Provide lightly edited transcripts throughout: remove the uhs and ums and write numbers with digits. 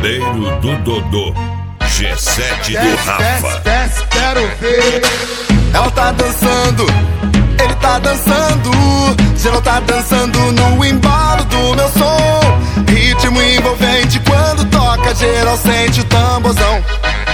Pandeiro do Dodô, G7 do Rafa. Quero ver. Ela tá dançando, ele tá dançando, geral tá dançando no embalo do meu som. Ritmo envolvente quando toca, geral sente o tamborzão.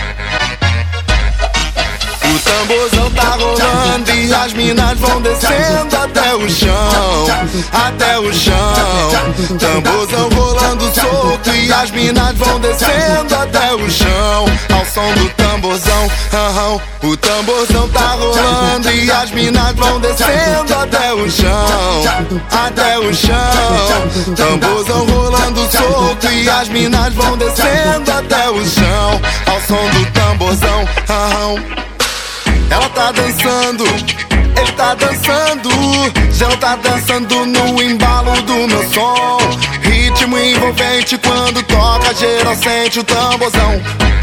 O tamborzão tá rolando e as minas vão descendo até o chão, até o chão. Tamborzão rolando solto e as minas vão descendo até o chão, ao som do tamborzão. O tamborzão tá rolando e as minas vão descendo até o chão, até o chão. Tamborzão rolando solto e as minas vão descendo até o chão, ao som do tamborzão. Ela tá dançando, ele tá dançando, geral tá dançando no embalo do meu som. Ritmo envolvente quando toca, geral sente o tamborzão.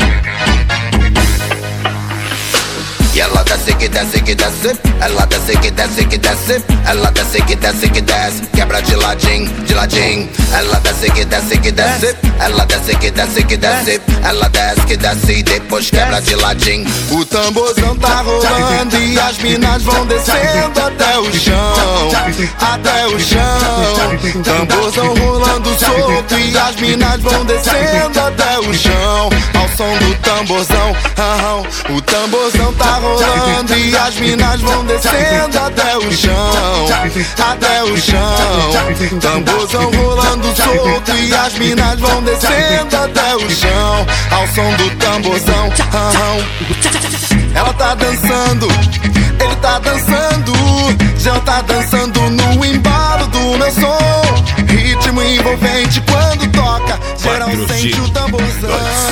E ela desce que desce que desce, ela desce que desce que desce, ela desce que desce que desce, quebra de ladinho, de ladinho. Ela desce que desce que desce, ela desce que desce que desce, ela desce que desce e depois quebra de ladinho. O tamborzão tá rolando e as minas vão descendo até o chão, até o chão. Tamborzão rolando solto e as minas vão descendo até o chão, ao som do tamborzão. O tamborzão tá rolando e as minas vão descendo até o chão, até o chão. Tamborzão rolando solto e as minas vão descendo até o chão, ao som do tamborzão. Ela tá dançando, ele tá dançando, já tá dançando no embalo do meu som. Ritmo envolvente quando toca, geral sente o tamborzão.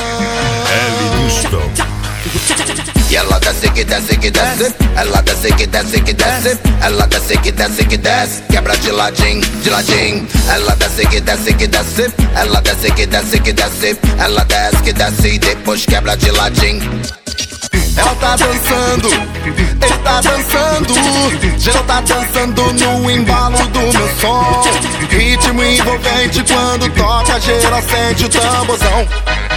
E ela desce que desce que desce, ela desce que desce que desce, ela desce que desce que desce, quebra de ladinho, de ladinho. Ela desce que desce que desce, ela desce que desce que desce, ela desce que desce e depois quebra de ladinho. Ela tá dançando, ele tá dançando, geral tá dançando no embalo do meu som. Ritmo envolvente quando toca, geral sente o tamborzão.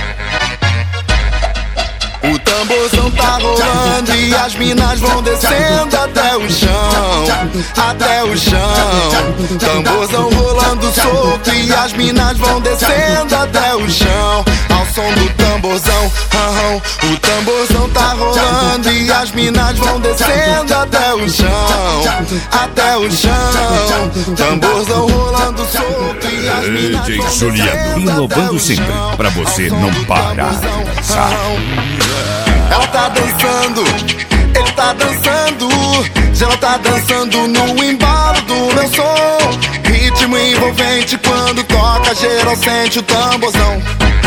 O tamborzão tá rolando e as minas vão descendo até o chão, até o chão. Tamborzão rolando solto e as minas vão descendo até o chão, ao som do tamborzão. O tamborzão tá rolando e as minas vão descendo até o chão, até o chão. Tamborzão rolando solto e as minas DJ vão Juliano, descendo inovando até o sempre, chão, pra você ao som não do parar de tamborzão. dançar. Ela tá dançando, ele tá dançando, geral tá dançando no embalo do meu som. Ritmo envolvente quando toca, geral sente o tamborzão.